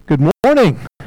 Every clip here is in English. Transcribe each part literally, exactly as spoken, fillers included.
Good morning. I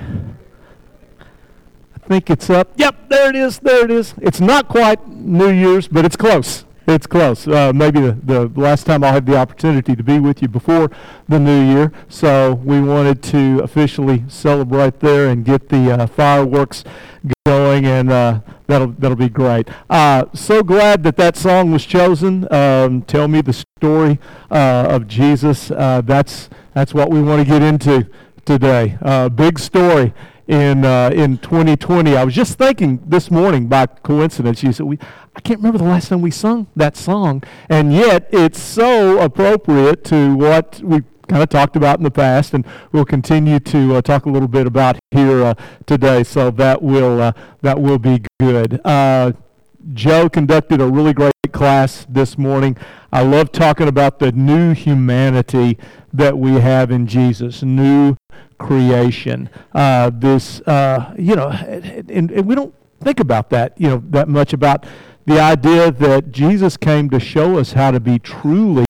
think it's up. Yep, there it is. There it is. It's not quite New Year's, but it's close. It's close. Uh, maybe the, the last time I'll have the opportunity to be with you before the New Year. So we wanted to officially celebrate there and get the uh, fireworks going, and uh, that'll that'll be great. Uh, so glad that that song was chosen. Um, tell me the story uh, of Jesus. Uh, that's that's what we want to get into today. Uh, big story in uh, in twenty twenty. I was just thinking this morning by coincidence. You said we. I can't remember the last time we sung that song, and yet it's so appropriate to what we kind of talked about in the past, and we'll continue to uh, talk a little bit about here uh, today. So that will uh, that will be good. Uh, Joe conducted a really great class this morning. I love talking about the new humanity that we have in Jesus, new creation. Uh, this, uh, you know, and, and we don't think about that, you know, that much about the idea that Jesus came to show us how to be truly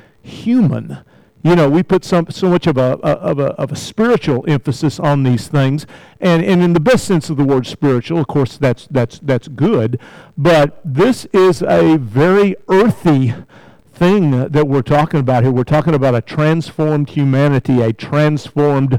human. You know, we put some so much of a of a of a spiritual emphasis on these things, and, and in the best sense of the word spiritual, of course, that's that's that's good. But this is a very earthy thing that we're talking about here. We're talking about a transformed humanity, a transformed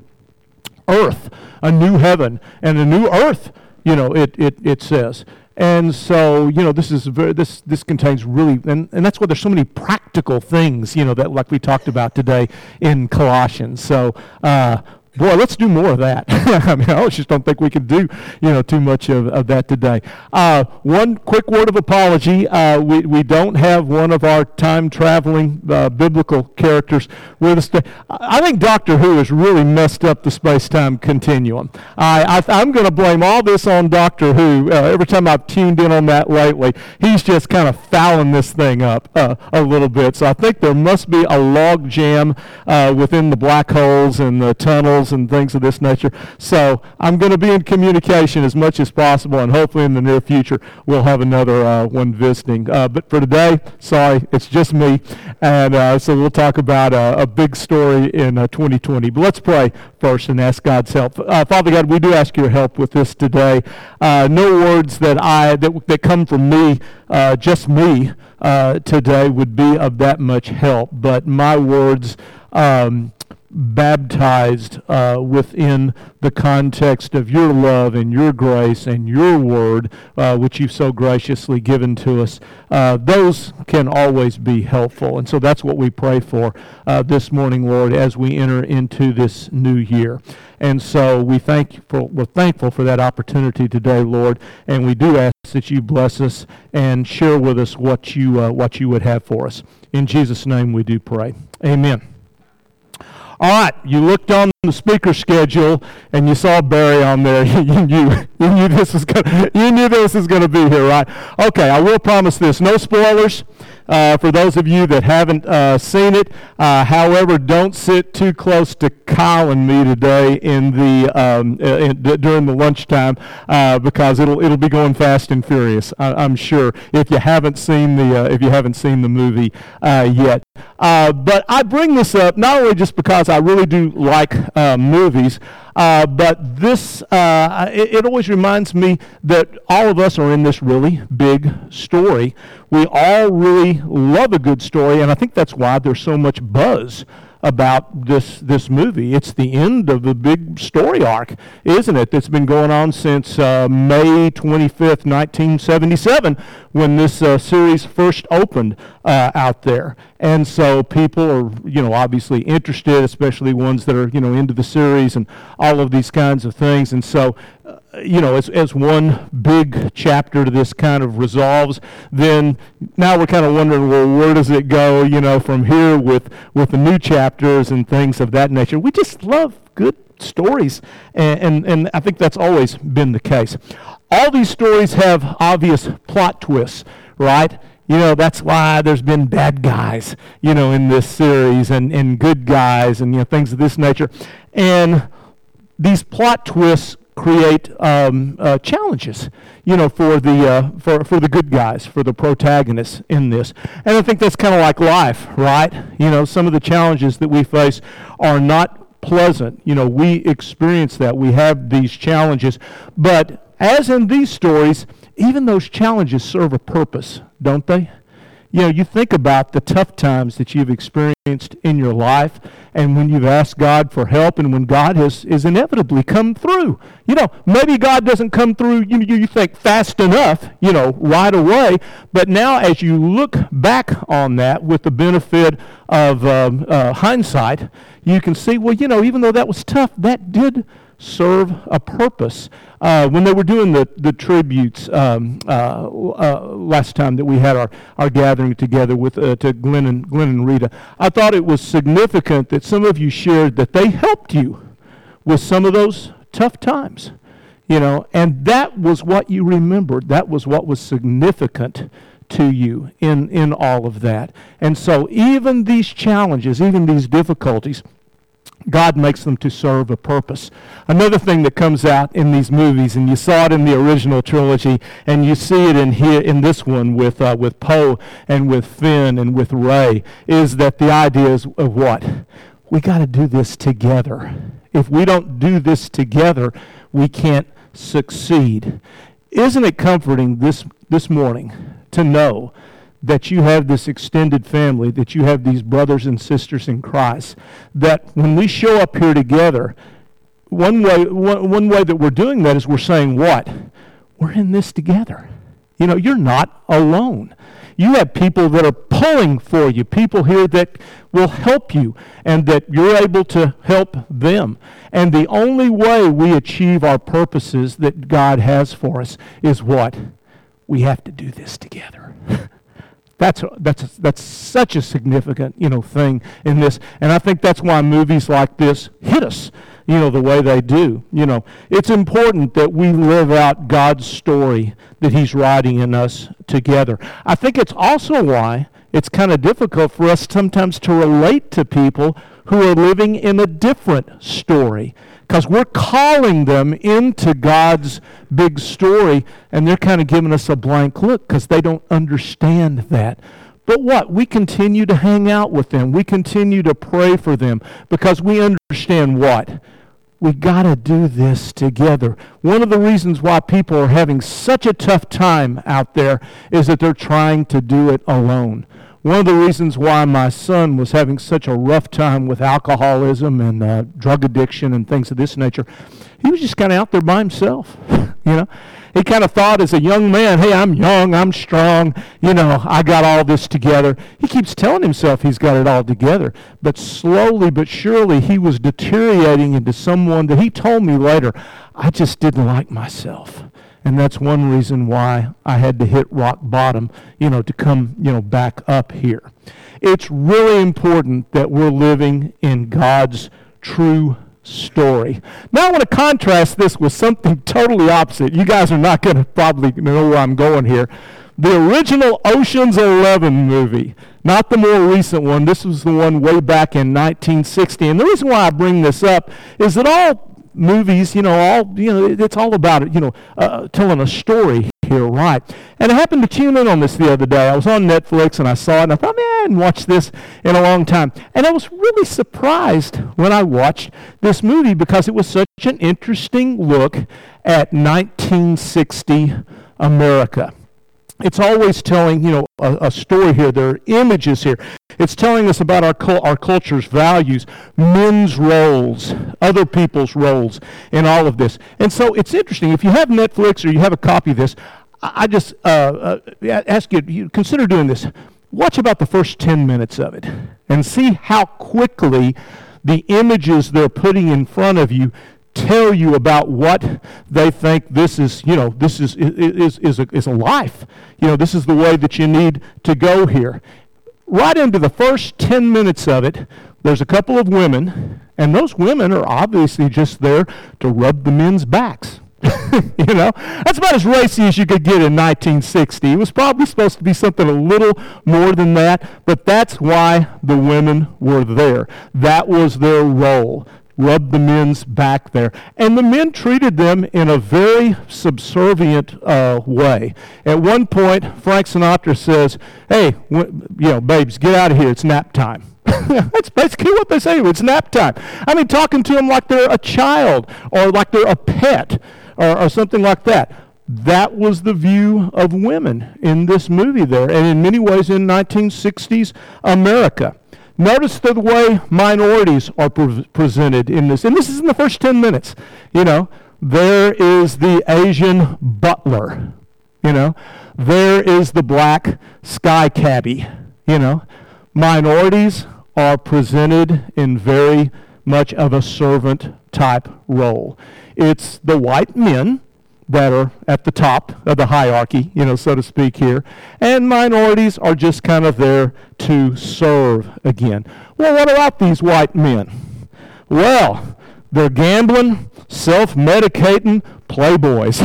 earth, a new heaven and a new earth. You know, it it it says. And so, you know, this is very, this this contains really, and, and that's why there's so many practical things, you know, that like we talked about today in Colossians. So, uh, boy, let's do more of that. I mean, I just don't think we can do, you know, too much of, of that today. Uh, one quick word of apology. Uh, we, we don't have one of our time-traveling uh, biblical characters with us today. I think Doctor Who has really messed up the space-time continuum. I, I, I'm going to blame all this on Doctor Who. Uh, every time I've tuned in on that lately, he's just kind of fouling this thing up uh, a little bit. So I think there must be a log jam uh, within the black holes and the tunnels and things of this nature. So I'm going to be in communication as much as possible, and hopefully in the near future we'll have another uh, one visiting. Uh, but for today, sorry, it's just me, and uh, so we'll talk about uh, a big story in uh, twenty twenty. But let's pray first and ask God's help. Uh, Father God, we do ask your help with this today. Uh, no words that I that, that come from me, uh, just me, uh, today would be of that much help, but my words um, baptized uh, within the context of your love and your grace and your word, uh, which you've so graciously given to us, uh, those can always be helpful. And so that's what we pray for uh, this morning, Lord, as we enter into this new year. And so we thank you for, we're thankful for that opportunity today, Lord, and we do ask that you bless us and share with us what you uh, what you would have for us. In Jesus' name we do pray. Amen. All right, you looked on the speaker schedule and you saw Barry on there. you knew you knew this was gonna you knew this was gonna be here, right? Okay, I will promise this: no spoilers uh, for those of you that haven't uh, seen it. Uh, however, don't sit too close to Kyle and me today in the um, in, d- during the lunchtime uh, because it'll it'll be going fast and furious. I, I'm sure if you haven't seen the uh, if you haven't seen the movie uh, yet. Uh, but I bring this up not only just because I really do like uh, movies, uh, but this, uh, it, it always reminds me that all of us are in this really big story. We all really love a good story, and I think that's why there's so much buzz about this this movie. It's the end of the big story arc, isn't it? That's been going on since uh, May twenty-fifth, nineteen seventy-seven, when this uh, series first opened uh, out there. And so people are, you know, obviously interested, especially ones that are, you know, into the series and all of these kinds of things. And so, uh, you know, as as one big chapter to this kind of resolves, then now we're kind of wondering, well, where does it go, you know, from here with with the new chapters and things of that nature. We just love good stories, and, and, and I think that's always been the case. All these stories have obvious plot twists, right? You know, that's why there's been bad guys, you know, in this series, and, and good guys, and, you know, things of this nature. And these plot twists create um, uh, challenges, you know, for the uh, for for the good guys, for the protagonists in this. And I think that's kind of like life, right? You know, some of the challenges that we face are not pleasant. You know, we experience that. We have these challenges. But as in these stories, even those challenges serve a purpose, don't they? You know, you think about the tough times that you've experienced in your life, and when you've asked God for help, and when God has, has inevitably come through. You know, maybe God doesn't come through, you, you think, fast enough, you know, right away, but now as you look back on that with the benefit of um, uh, hindsight, you can see, well, you know, even though that was tough, that did serve a purpose. Uh, when they were doing the, the tributes um, uh, uh, last time that we had our, our gathering together with uh, to Glenn and, Glenn and Rita, I thought it was significant that some of you shared that they helped you with some of those tough times. You know, and that was what you remembered. That was what was significant to you in, in all of that. And so even these challenges, even these difficulties, God makes them to serve a purpose. Another thing that comes out in these movies, and you saw it in the original trilogy, and you see it in here in this one with uh, with Poe and with Finn and with Rey, is that the idea is of what? We got to do this together. If we don't do this together, we can't succeed. Isn't it comforting this this morning to know that you have this extended family, that you have these brothers and sisters in Christ, that when we show up here together, one way one, one way that we're doing that is we're saying what? We're in this together. You know, you're not alone. You have people that are pulling for you, people here that will help you, and that you're able to help them. And the only way we achieve our purposes that God has for us is what? We have to do this together. That's that's that's such a significant, you know, thing in this, and I think that's why movies like this hit us, you know, the way they do. You know, it's important that we live out God's story that He's writing in us together. I think it's also why it's kind of difficult for us sometimes to relate to people who are living in a different story, because we're calling them into God's big story, and they're kind of giving us a blank look because they don't understand that. But what? We continue to hang out with them. We continue to pray for them because we understand what? We got to do this together. One of the reasons why people are having such a tough time out there is that they're trying to do it alone. One of the reasons why my son was having such a rough time with alcoholism and uh, drug addiction and things of this nature, he was just kind of out there by himself, you know. He kind of thought as a young man, hey, I'm young, I'm strong, you know, I got all this together. He keeps telling himself he's got it all together, but slowly but surely he was deteriorating into someone that he told me later, I just didn't like myself. And that's one reason why I had to hit rock bottom, you know, to come, you know, back up here. It's really important that we're living in God's true story. Now I want to contrast this with something totally opposite. You guys are not going to probably know where I'm going here. The original Ocean's Eleven movie, not the more recent one. This was the one way back in nineteen sixty. And the reason why I bring this up is that all movies, you know, all you know, it's all about it, you know, uh, telling a story here, right? And I happened to tune in on this the other day. I was on Netflix and I saw it, and I thought, man, I hadn't watched this in a long time. And I was really surprised when I watched this movie because it was such an interesting look at nineteen sixty America. It's always telling, you know, a, a story here. There are images here. It's telling us about our cul- our culture's values, men's roles, other people's roles, in all of this. And so it's interesting. If you have Netflix or you have a copy of this, I, I just uh, uh, ask you, you consider doing this. Watch about the first ten minutes of it and see how quickly the images they're putting in front of you tell you about what they think this is, you know, this is is is a, is a life. You know, this is the way that you need to go here. Right into the first ten minutes of it, there's a couple of women, and those women are obviously just there to rub the men's backs. You know, that's about as racy as you could get in nineteen sixty. It was probably supposed to be something a little more than that, but that's why the women were there. That was their role. Rub the men's back there. And the men treated them in a very subservient uh, way. At one point, Frank Sinatra says, hey, w- you know, babes, get out of here. It's nap time. That's basically what they say. It's nap time. I mean, talking to them like they're a child or like they're a pet or, or something like that. That was the view of women in this movie there, and in many ways in nineteen sixties America. Notice the way minorities are pre- presented in this, and this is in the first ten minutes. You know, there is the Asian butler. You know, there is the black sky cabbie. You know, minorities are presented in very much of a servant type role. It's the white men that are at the top of the hierarchy, you know, so to speak here. And minorities are just kind of there to serve again. Well, what about these white men? Well, they're gambling, self-medicating playboys.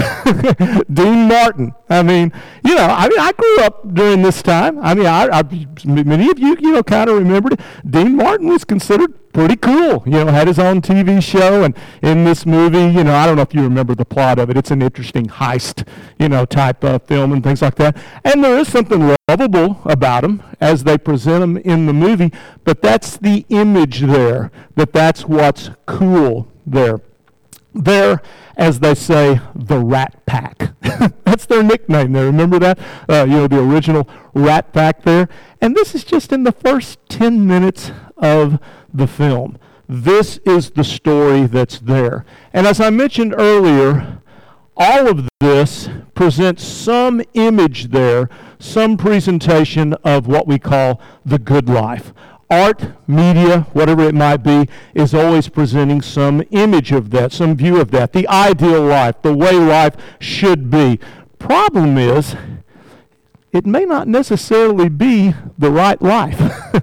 Dean Martin. I mean, you know, I mean, I grew up during this time. I mean, I, I many of you, you know, kind of remembered it. Dean Martin was considered pretty cool. You know, had his own T V show, and in this movie, you know, I don't know if you remember the plot of it. It's an interesting heist, you know, type of film and things like that. And there is something lovable about him as they present him in the movie, but that's the image there, that that's what's cool there. They're, as they say, the Rat Pack. That's their nickname there. Remember that? Uh, you know, the original Rat Pack there. And this is just in the first ten minutes of the film. This is the story that's there. And as I mentioned earlier, all of this presents some image there, some presentation of what we call the good life. Art, media, whatever it might be, is always presenting some image of that, some view of that, the ideal life, the way life should be. Problem is, it may not necessarily be the right life.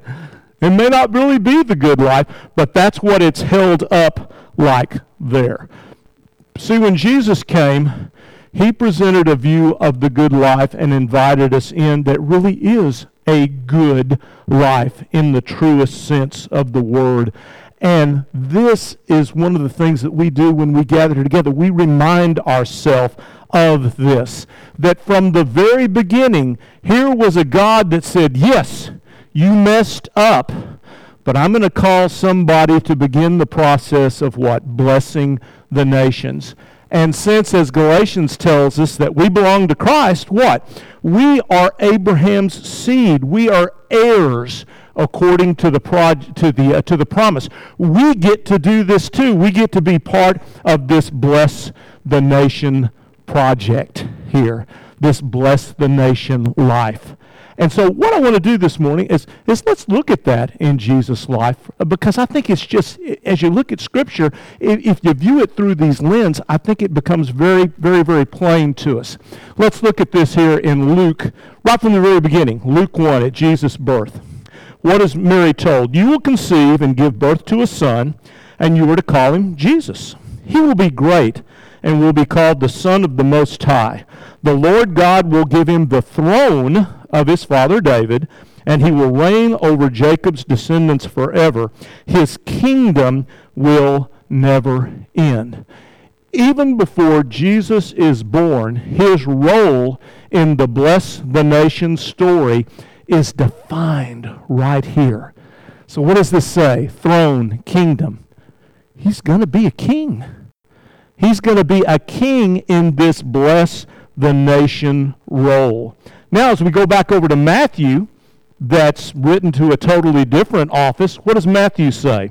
It may not really be the good life, but that's what it's held up like there. See, when Jesus came, he presented a view of the good life and invited us in that really is a good life in the truest sense of the word. And this is one of the things that we do when we gather together. We remind ourselves of this, that from the very beginning, here was a God that said, yes, you messed up, but I'm going to call somebody to begin the process of what? Blessing the nations. And since, as Galatians tells us, that we belong to Christ, what? We are Abraham's seed. We are heirs according to the proj- to the uh, to the promise. We get to do this too. We get to be part of this bless the nation project here. This bless the nation life. And so what I want to do this morning is, is let's look at that in Jesus' life, because I think it's just, as you look at Scripture, if, if you view it through these lenses, I think it becomes very, very, very plain to us. Let's look at this here in Luke, right from the very beginning, Luke one, at Jesus' birth. What is Mary told? You will conceive and give birth to a son, and you are to call him Jesus. He will be great and will be called the Son of the Most High. The Lord God will give him the throne of his father David, and he will reign over Jacob's descendants forever. His kingdom will never end. Even before Jesus is born, his role in the Bless the Nation story is defined right here. So what does this say? Throne, kingdom. He's going to be a king. He's going to be a king in this Bless the Nation role. Now, as we go back over to Matthew, that's written to a totally different office, what does Matthew say?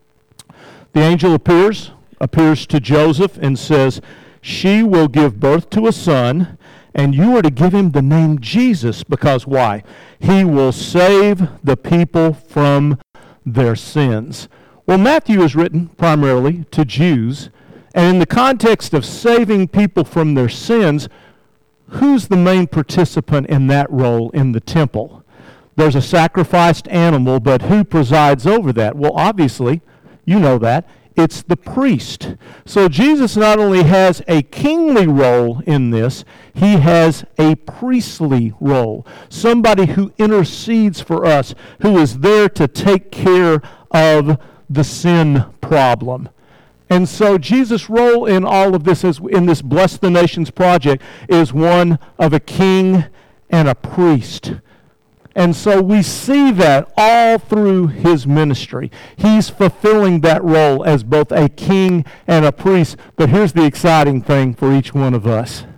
The angel appears, appears to Joseph and says, she will give birth to a son, and you are to give him the name Jesus, because why? He will save the people from their sins. Well, Matthew is written primarily to Jews, and in the context of saving people from their sins, who's the main participant in that role in the temple? There's a sacrificed animal, but who presides over that? Well, obviously, you know that. It's the priest. So Jesus not only has a kingly role in this, he has a priestly role. Somebody who intercedes for us, who is there to take care of the sin problem. And so Jesus' role in all of this, is, in this Bless the Nations project, is one of a king and a priest. And so we see that all through his ministry. He's fulfilling that role as both a king and a priest. But here's the exciting thing for each one of us.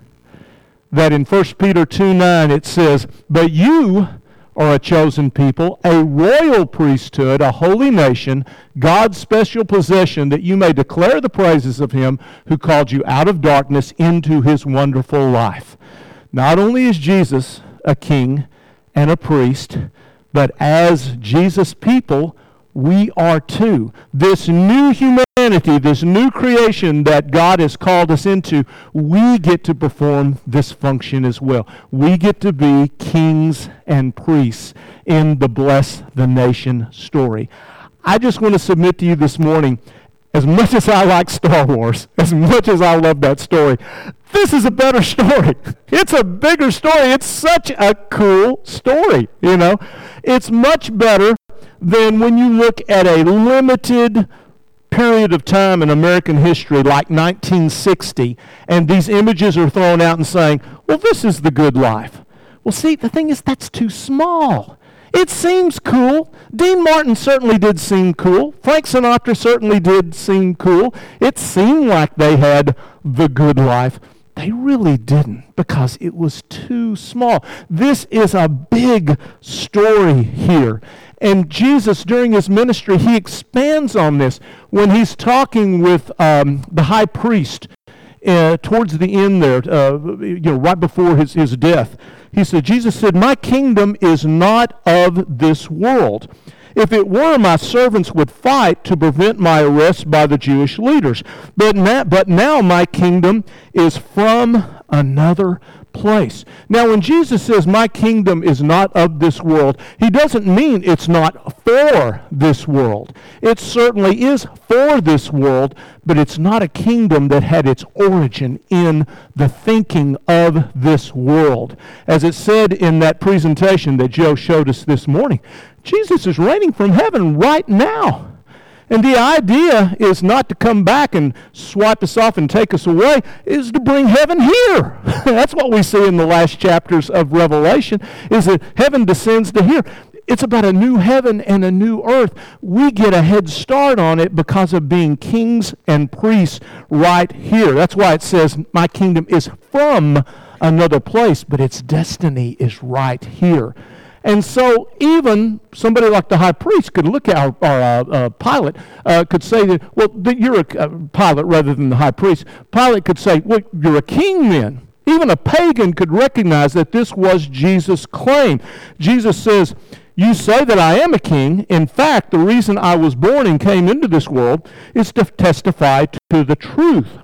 That in First Peter two nine it says, "But you are a chosen people, a royal priesthood, a holy nation, God's special possession, that you may declare the praises of him who called you out of darkness into his wonderful life." Not only is Jesus a king and a priest, but as Jesus' people, we are too. This new humanity, this new creation that God has called us into, we get to perform this function as well. We get to be kings and priests in the Bless the Nation story. I just want to submit to you this morning, as much as I like Star Wars, as much as I love that story, this is a better story. It's a bigger story. It's such a cool story, you know. It's much better than when you look at a limited period of time in American history like nineteen sixty, and these images are thrown out and saying, well, this is the good life. Well, see, the thing is, that's too small. It seems cool. Dean Martin certainly did seem cool. Frank Sinatra certainly did seem cool. It seemed like they had the good life. They really didn't, because it was too small. This is a big story here. And Jesus, during his ministry, he expands on this when he's talking with um, the high priest uh, towards the end there, uh, you know, right before his, his death. He said, Jesus said, "My kingdom is not of this world. If it were, my servants would fight to prevent my arrest by the Jewish leaders. But now, but now my kingdom is from another place." Now, when Jesus says, "My kingdom is not of this world," he doesn't mean it's not for this world. It certainly is for this world, but it's not a kingdom that had its origin in the thinking of this world. As it said in that presentation that Joe showed us this morning, Jesus is reigning from heaven right now. And the idea is not to come back and swipe us off and take us away, is to bring heaven here. That's what we see in the last chapters of Revelation, is that heaven descends to here. It's about a new heaven and a new earth. We get a head start on it because of being kings and priests right here. That's why it says, "My kingdom is from another place," but its destiny is right here. And so even somebody like the high priest could look at, or uh, uh, Pilate uh, could say that, well, that you're a uh, Pilate rather than the high priest. Pilate could say, well, you're a king then. Even a pagan could recognize that this was Jesus' claim. Jesus says, "You say that I am a king. In fact, the reason I was born and came into this world is to testify to the truth.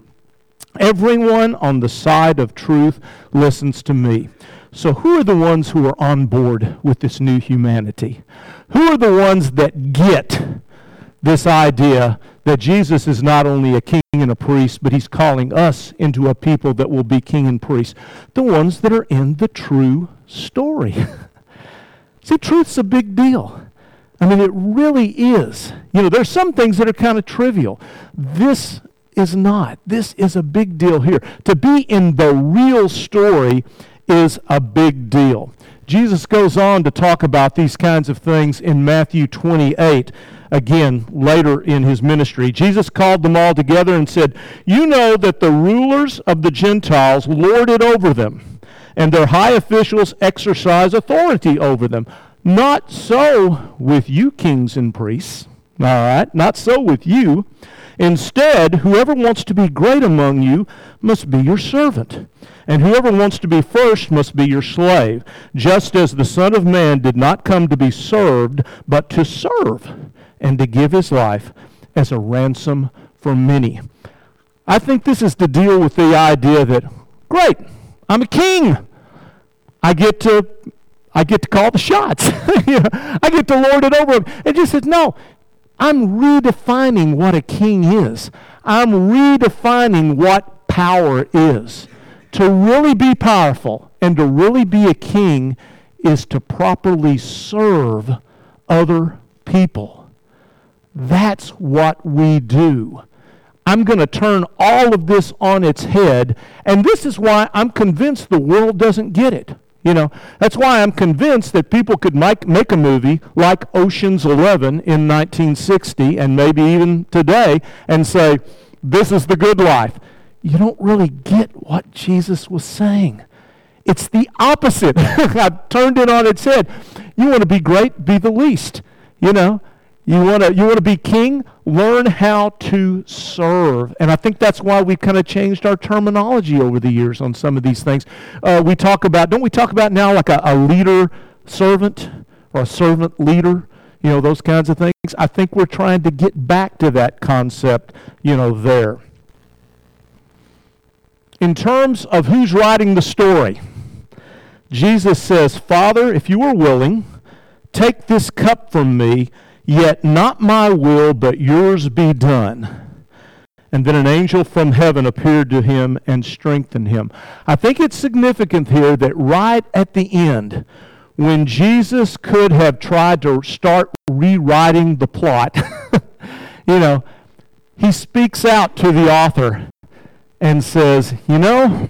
Everyone on the side of truth listens to me." So who are the ones who are on board with this new humanity? Who are the ones that get this idea that Jesus is not only a king and a priest, but he's calling us into a people that will be king and priest? The ones that are in the true story. See, truth's a big deal. I mean, it really is. You know, there's some things that are kind of trivial. This is not. This is a big deal here. To be in the real story is a big deal. Jesus goes on to talk about these kinds of things in Matthew twenty-eight, again, later in his ministry. Jesus called them all together and said, "You know that the rulers of the Gentiles lord it over them, and their high officials exercise authority over them. Not so with you, kings and priests." All right? Not so with you. "Instead, whoever wants to be great among you must be your servant, and whoever wants to be first must be your slave, just as the Son of Man did not come to be served, but to serve, and to give his life as a ransom for many." I think this is to deal with the idea that, great, I'm a king. I get to, I get to call the shots. You know, I get to lord it over. It just says, no, I'm redefining what a king is. I'm redefining what power is. To really be powerful and to really be a king is to properly serve other people. That's what we do. I'm going to turn all of this on its head, and this is why I'm convinced the world doesn't get it. You know, that's why I'm convinced that people could make, make a movie like Ocean's Eleven in nineteen sixty and maybe even today and say, this is the good life. You don't really get what Jesus was saying. It's the opposite. I've turned it on its head. You want to be great, be the least. You know, you want to you want to be king, learn how to serve. And I think that's why we've kind of changed our terminology over the years on some of these things. Uh, we talk about, don't we talk about now like a, a leader servant or a servant leader? You know, those kinds of things. I think we're trying to get back to that concept, you know, there. In terms of who's writing the story, Jesus says, Father, if you are willing, take this cup from me, yet not my will, but yours be done. And then an angel from heaven appeared to him and strengthened him. I think it's significant here that right at the end, when Jesus could have tried to start rewriting the plot, you know, he speaks out to the author and says, you know,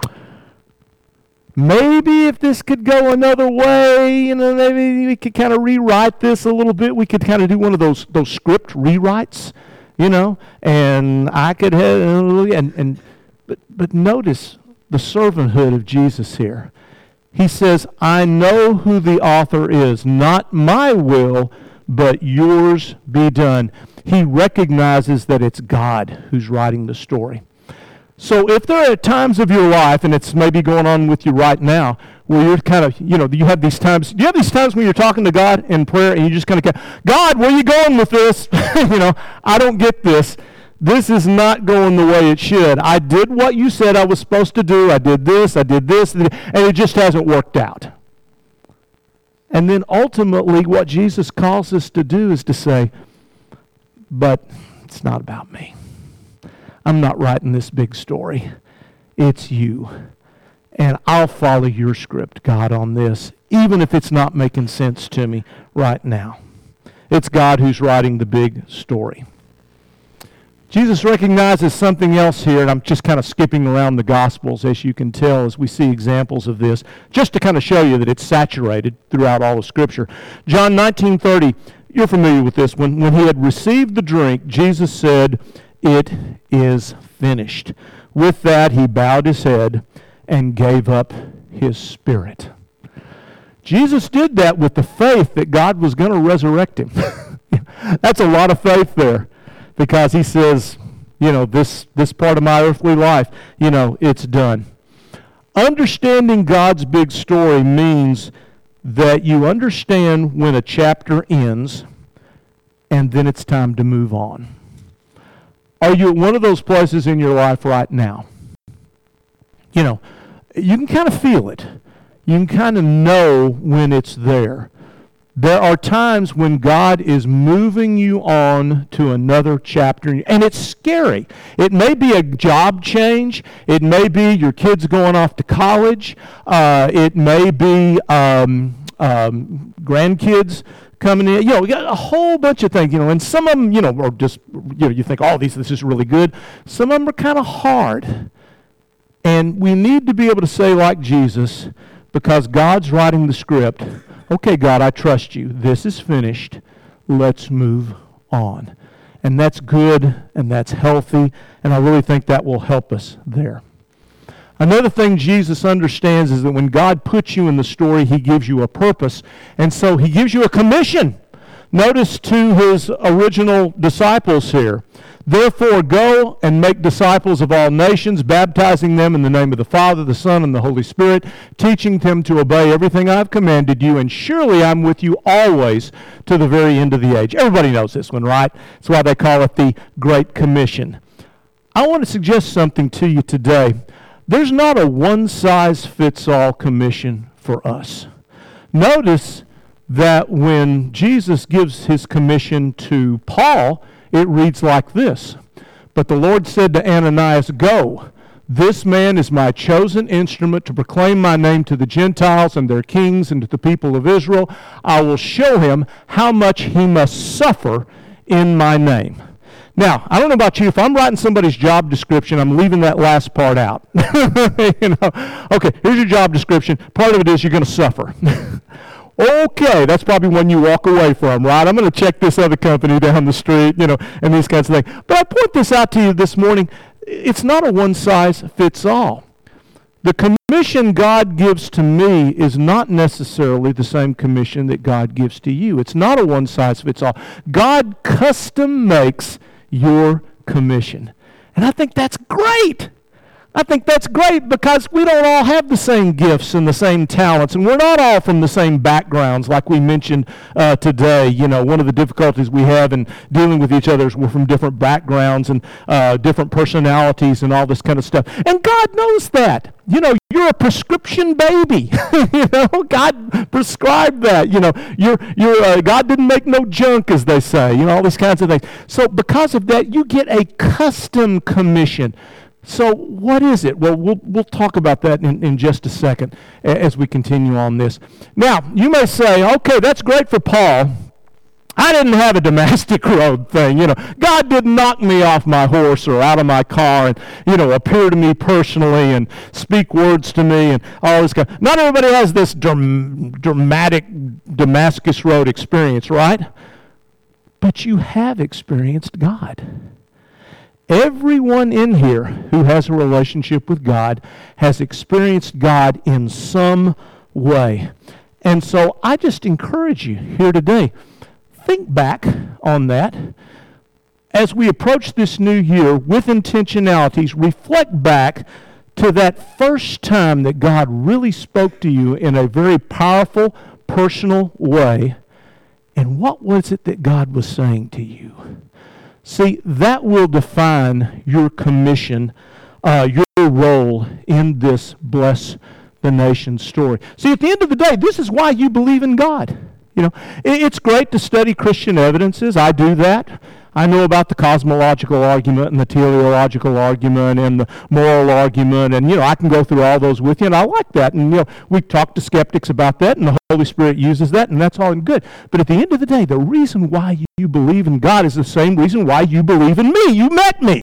maybe if this could go another way, you know, maybe we could kind of rewrite this a little bit. We could kind of do one of those those script rewrites, you know, and I could have, and, and but but notice the servanthood of Jesus here. He says, I know who the author is, not my will, but yours be done. He recognizes that it's God who's writing the story. So if there are times of your life, and it's maybe going on with you right now, where you're kind of, you know, you have these times, do you have these times when you're talking to God in prayer and you just kind of, God, where are you going with this? You know, I don't get this. This is not going the way it should. I did what you said I was supposed to do. I did this, I did this, and it just hasn't worked out. And then ultimately what Jesus calls us to do is to say, but it's not about me. I'm not writing this big story. It's you. And I'll follow your script, God, on this, even if it's not making sense to me right now. It's God who's writing the big story. Jesus recognizes something else here, and I'm just kind of skipping around the Gospels, as you can tell, as we see examples of this, just to kind of show you that it's saturated throughout all of Scripture. John nineteen thirty, you're familiar with this one. When he had received the drink, Jesus said, it is finished. With that, he bowed his head and gave up his spirit. Jesus did that with the faith that God was going to resurrect him. That's a lot of faith there. Because he says, you know, this, this part of my earthly life, you know, it's done. Understanding God's big story means that you understand when a chapter ends and then it's time to move on. Are you at one of those places in your life right now? You know, you can kind of feel it. You can kind of know when it's there. There are times when God is moving you on to another chapter, and it's scary. It may be a job change. It may be your kids going off to college. Uh, it may be um, um, grandkids coming in. You know, you got a whole bunch of things. You know, and some of them, you know, are just, you know, you think, oh, these this is really good. Some of them are kind of hard, and we need to be able to say, like Jesus, because God's writing the script. Okay, God, I trust you. This is finished. Let's move on. And that's good, and that's healthy, and I really think that will help us there. Another thing Jesus understands is that when God puts you in the story, he gives you a purpose, and so he gives you a commission. Notice to his original disciples here, therefore go and make disciples of all nations, baptizing them in the name of the Father, the Son, and the Holy Spirit, teaching them to obey everything I have commanded you, and surely I'm with you always to the very end of the age. Everybody knows this one, right? That's why they call it the Great Commission. I want to suggest something to you today. There's not a one-size-fits-all commission for us. Notice that when Jesus gives his commission to Paul, it reads like this. But the Lord said to Ananias, go. This man is my chosen instrument to proclaim my name to the Gentiles and their kings and to the people of Israel. I will show him how much he must suffer in my name. Now, I don't know about you. If I'm writing somebody's job description, I'm leaving that last part out. You know, okay, here's your job description. Part of it is you're going to suffer. Okay, that's probably one you walk away from, right? I'm going to check this other company down the street, you know, and these kinds of things. But I point this out to you this morning. It's not a one-size-fits-all. The commission God gives to me is not necessarily the same commission that God gives to you. It's not a one-size-fits-all. God custom makes your commission. And I think that's great. I think that's great because we don't all have the same gifts and the same talents, and we're not all from the same backgrounds like we mentioned uh, today. You know, one of the difficulties we have in dealing with each other is we're from different backgrounds and uh, different personalities and all this kind of stuff. And God knows that. You know, you're a prescription baby. You know, God prescribed that. You know, you're, you're, uh, God didn't make no junk, as they say. You know, all these kinds of things. So because of that, you get a custom commission. So what is it? Well, we'll, we'll talk about that in, in just a second as we continue on this. Now, you may say, okay, that's great for Paul. I didn't have a Damascus Road thing. You know, God didn't knock me off my horse or out of my car and, you know, appear to me personally and speak words to me and all this kind. Not everybody has this dram- dramatic Damascus Road experience, right? But you have experienced God. Everyone in here who has a relationship with God has experienced God in some way. And so I just encourage you here today, think back on that. As we approach this new year with intentionalities, reflect back to that first time that God really spoke to you in a very powerful, personal way. And what was it that God was saying to you? See, that will define your commission, uh, your role in this Bless the Nation story. See, at the end of the day, this is why you believe in God. You know, it's great to study Christian evidences. I do that. I know about the cosmological argument and the teleological argument and the moral argument, and, you know, I can go through all those with you, and I like that. And, you know, we talk to skeptics about that, and the Holy Spirit uses that, and that's all good. But at the end of the day, the reason why you believe in God is the same reason why you believe in me. You met me.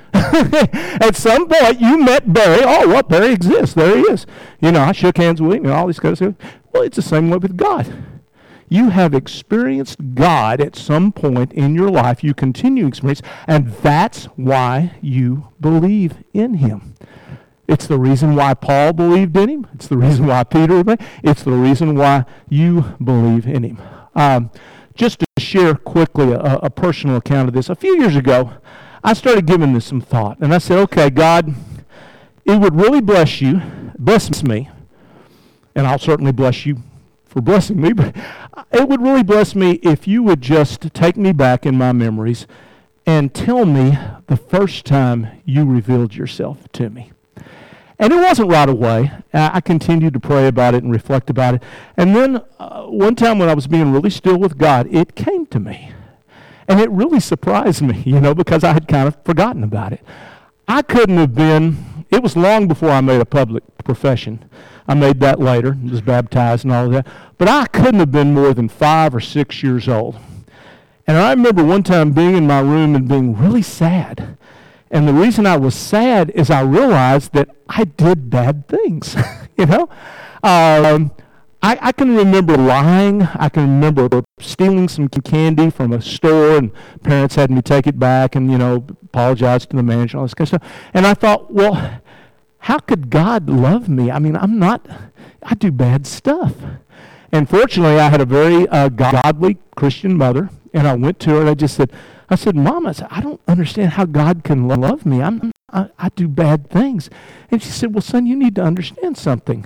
At some point, you met Barry. Oh, well, Barry exists. There he is. You know, I shook hands with him and all these kind of stuff. Well, it's the same way with God. You have experienced God at some point in your life. You continue to experience, and that's why you believe in him. It's the reason why Paul believed in him. It's the reason why Peter believed. It's the reason why you believe in him. Um, just to share quickly a, a personal account of this. A few years ago, I started giving this some thought, and I said, okay, God, it would really bless you, bless me, and I'll certainly bless you for blessing me, but it would really bless me if you would just take me back in my memories and tell me the first time you revealed yourself to me. And it wasn't right away. I continued to pray about it and reflect about it. And then uh, one time when I was being really still with God, it came to me. And it really surprised me, you know, because I had kind of forgotten about it. I couldn't have been, it was long before I made a public profession. I made that later, was baptized and all of that. But I couldn't have been more than five or six years old. And I remember one time being in my room and being really sad. And the reason I was sad is I realized that I did bad things, you know. Um, I, I can remember lying. I can remember stealing some candy from a store, and parents had me take it back and, you know, apologize to the manager and all this kind of stuff. And I thought, well, how could God love me? I mean, I'm not, I do bad stuff. And fortunately, I had a very uh, godly Christian mother, and I went to her and I just said, I said, Mom, I, said, I don't understand how God can love me. I'm, I, I do bad things. And she said, well, son, you need to understand something.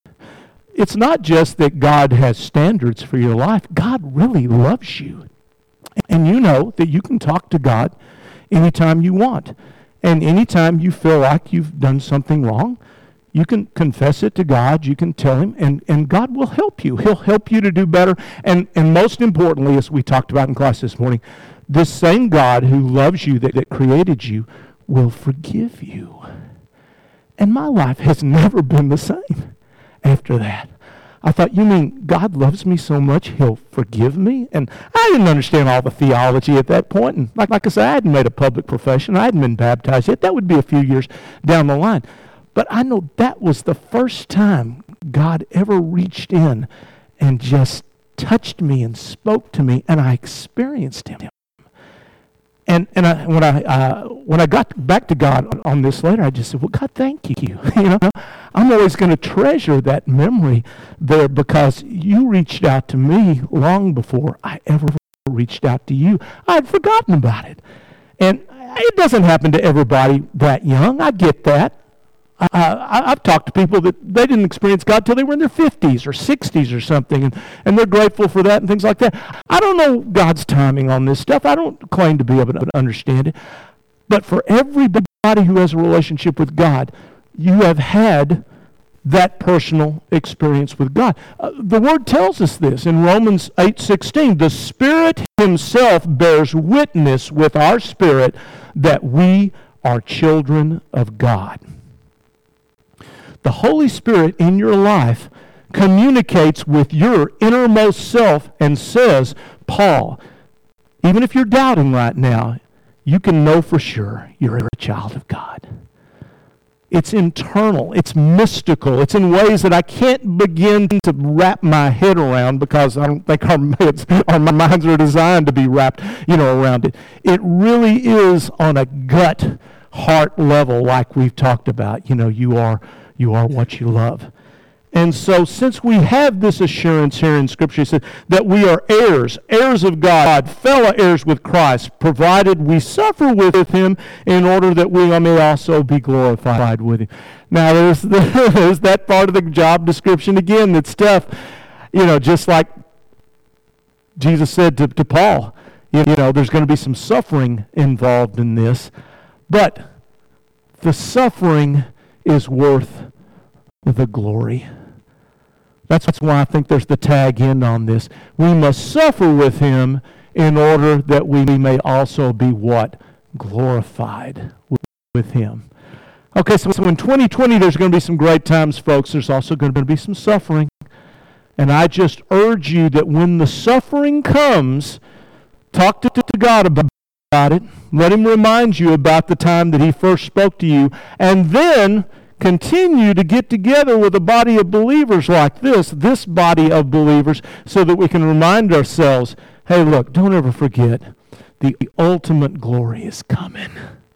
It's not just that God has standards for your life. God really loves you. And you know that you can talk to God anytime you want. And anytime you feel like you've done something wrong, you can confess it to God. You can tell him, and, and God will help you. He'll help you to do better. And, and most importantly, as we talked about in class this morning, this same God who loves you, that, that created you, will forgive you. And my life has never been the same after that. I thought, you mean God loves me so much he'll forgive me? And I didn't understand all the theology at that point. And like, like I said, I hadn't made a public profession. I hadn't been baptized yet. That would be a few years down the line. But I know that was the first time God ever reached in and just touched me and spoke to me, and I experienced him. And and I, when I uh, when I got back to God on, on this later, I just said, "Well, God, thank you. You know, I'm always going to treasure that memory there because you reached out to me long before I ever reached out to you. I'd forgotten about it, and it doesn't happen to everybody that young. I get that. Uh, I, I've talked to people that they didn't experience God till they were in their fifties or sixties or something, and, and they're grateful for that and things like that. I don't know God's timing on this stuff. I don't claim to be able to understand it. But for everybody who has a relationship with God, you have had that personal experience with God. Uh, the Word tells us this in Romans eight sixteen. The Spirit himself bears witness with our spirit that we are children of God. The Holy Spirit in your life communicates with your innermost self and says, Paul, even if you're doubting right now, you can know for sure you're a child of God. It's internal. It's mystical. It's in ways that I can't begin to wrap my head around because I don't think our heads, our minds are designed to be wrapped, you know, around it. It really is on a gut, heart level, like we've talked about. You know, you are You are what you love. And so since we have this assurance here in Scripture, it says that we are heirs, heirs of God, fellow heirs with Christ, provided we suffer with him in order that we may also be glorified with him. Now, there's, there's that part of the job description again that's tough. You know, just like Jesus said to, to Paul, you know, there's going to be some suffering involved in this, but the suffering is worth the glory. That's why I think there's the tag end on this. We must suffer with him in order that we may also be what? Glorified with him. Okay, so in twenty twenty there's going to be some great times, folks. There's also going to be some suffering. And I just urge you that when the suffering comes, talk to, to God about about it. Let him remind you about the time that he first spoke to you, and then continue to get together with a body of believers like this, this body of believers, so that we can remind ourselves, hey, look, don't ever forget, the ultimate glory is coming.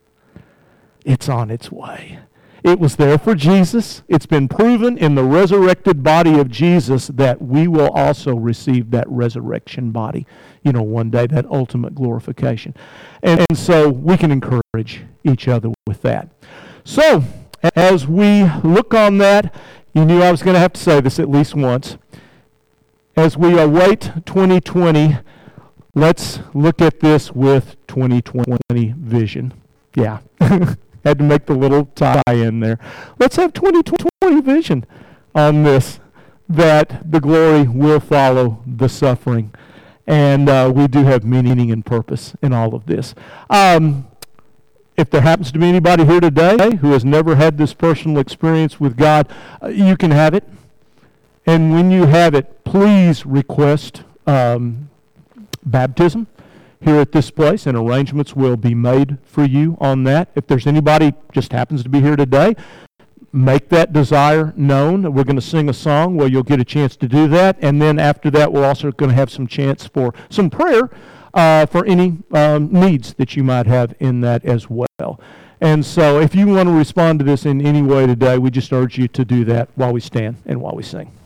It's on its way. It was there for Jesus. It's been proven in the resurrected body of Jesus that we will also receive that resurrection body, you know, one day, that ultimate glorification. And, and so we can encourage each other with that. So, as we look on that, you knew I was going to have to say this at least once. As we await twenty twenty, let's look at this with twenty twenty vision. Yeah. Had to make the little tie in there. Let's have twenty twenty vision on this, that the glory will follow the suffering. And uh, we do have meaning and purpose in all of this. Um, if there happens to be anybody here today who has never had this personal experience with God, uh, you can have it. And when you have it, please request um, baptism here at this place, and arrangements will be made for you on that. If there's anybody just happens to be here today, make that desire known. We're going to sing a song where you'll get a chance to do that, and then after that we're also going to have some chance for some prayer uh, for any um, needs that you might have in that as well. And so if you want to respond to this in any way today, we just urge you to do that while we stand and while we sing.